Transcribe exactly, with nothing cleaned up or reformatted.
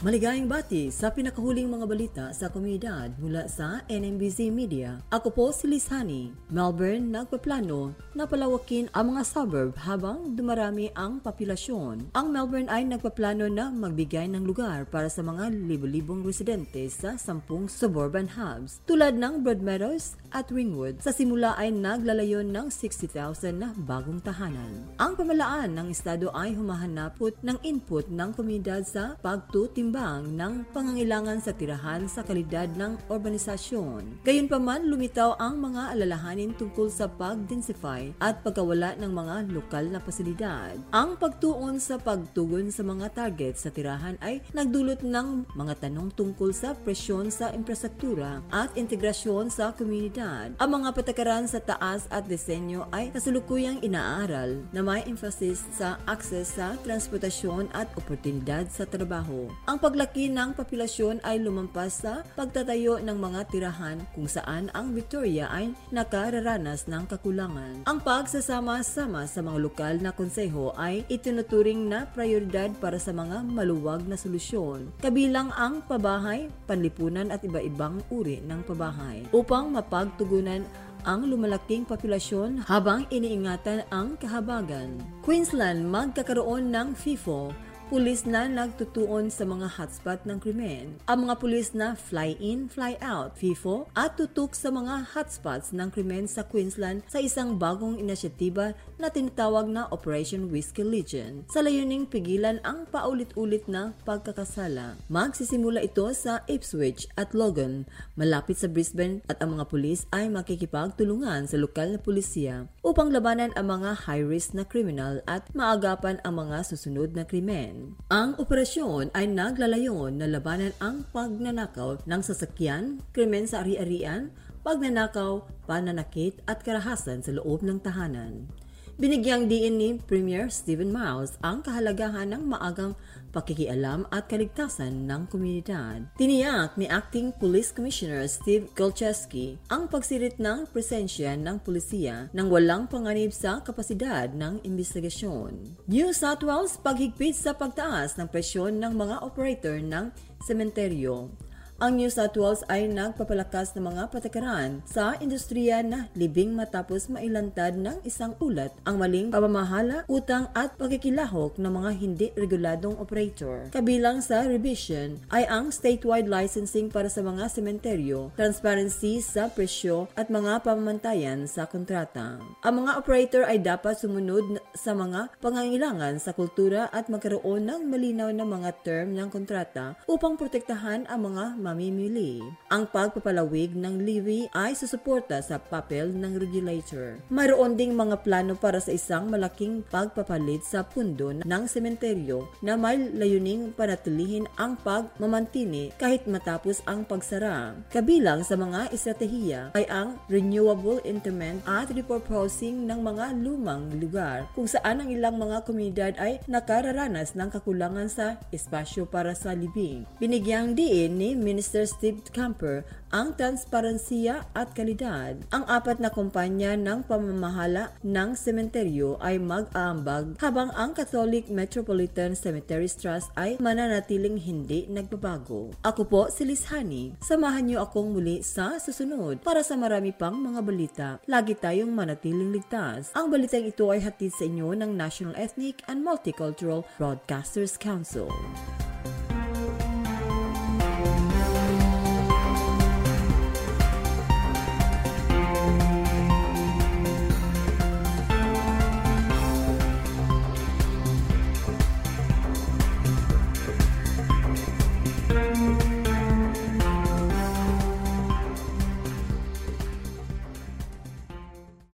Maligayang bati sa pinakahuling mga balita sa komunidad mula sa N M B C Media. Ako po si Liz Hani. Melbourne nagpaplano na palawakin ang mga suburb habang dumarami ang populasyon. Ang Melbourne ay nagpaplano na magbigay ng lugar para sa mga libo-libong residente sa sampung suburban hubs tulad ng Broadmeadows at Ringwood. Sa simula ay naglalayon ng sixty thousand na bagong tahanan. Ang pamalaan ng estado ay humahanapot ng input ng komunidad sa pagtutimbang ng pangangailangan sa tirahan sa kalidad ng urbanisasyon. Gayunpaman, lumitaw ang mga alalahanin tungkol sa pag-densify at pagkawala ng mga lokal na pasilidad. Ang pagtuon sa pagtugon sa mga target sa tirahan ay nagdulot ng mga tanong tungkol sa presyon sa infrastruktura at integrasyon sa komunidad. Ang mga patakaran sa taas at disenyo ay kasalukuyang inaaral na may emphasis sa access sa transportasyon at oportunidad sa trabaho. Ang paglaki ng populasyon ay lumampas sa pagtatayo ng mga tirahan kung saan ang Victoria ay nakararanas ng kakulangan. Ang pagsasama-sama sa mga lokal na konseho ay itinuturing na prioridad para sa mga maluwag na solusyon, kabilang ang pabahay, panlipunan at iba-ibang uri ng pabahay, upang mapagtugunan ang lumalaking populasyon habang iniingatan ang kahabagan. Queensland magkakaroon ng FIFO, pulis na nagtutuon sa mga hotspot ng krimen. Ang mga pulis na fly-in, fly-out, FIFO, at tutok sa mga hotspots ng krimen sa Queensland sa isang bagong inisyatiba na tinatawag na Operation Whiskey Legion sa layuning pigilan ang paulit-ulit na pagkakasala. Magsisimula ito sa Ipswich at Logan, malapit sa Brisbane, at ang mga pulis ay makikipagtulungan sa lokal na pulisya upang labanan ang mga high-risk na kriminal at maagapan ang mga susunod na krimen. Ang operasyon ay naglalayon na labanan ang pagnanakaw ng sasakyan, krimen sa ari-arian, pagnanakaw, pananakit at karahasan sa loob ng tahanan. Binigyang diin ni Premier Stephen Miles ang kahalagahan ng maagang pakikialam at kaligtasan ng komunidad. Tiniyak ni Acting Police Commissioner Steve Golczewski ang pagsirit ng presensya ng pulisiya nang walang panganib sa kapasidad ng imbestigasyon. New South Wales paghigpit sa pagtaas ng presyon ng mga operator ng sementeryo. Ang New South Wales ay nagpapalakas ng mga patakaran sa industriya na libing matapos mailantad ng isang ulat ang maling pamamahala, utang at pagkikilahok ng mga hindi reguladong operator. Kabilang sa revision ay ang statewide licensing para sa mga sementeryo, transparency sa presyo at mga pamamantayan sa kontrata. Ang mga operator ay dapat sumunod sa mga pangangailangan sa kultura at magkaroon ng malinaw na mga term ng kontrata upang protektahan ang mga mamimili. Ang pagpapalawig ng levy ay susuporta sa papel ng regulator. Mayroon ding mga plano para sa isang malaking pagpapalit sa pundo ng sementeryo na may layuning panatilihin ang pagmamantini kahit matapos ang pagsara. Kabilang sa mga estratehiya ay ang renewable interment at repurposing ng mga lumang lugar kung saan ang ilang mga komunidad ay nakararanas ng kakulangan sa espasyo para sa libing. Binigyang diin ni Minister Steve Camper ang transparensiya at kalidad. Ang apat na kumpanya ng pamamahala ng sementeryo ay mag-aambag habang ang Catholic Metropolitan Cemeteries Trust ay mananatiling hindi nagbabago. Ako po si Liz Hani. Samahan niyo akong muli sa susunod para sa marami pang mga balita. Lagi tayong manatiling ligtas. Ang balitang ito ay hatid sa inyo ng National Ethnic and Multicultural Broadcasters Council.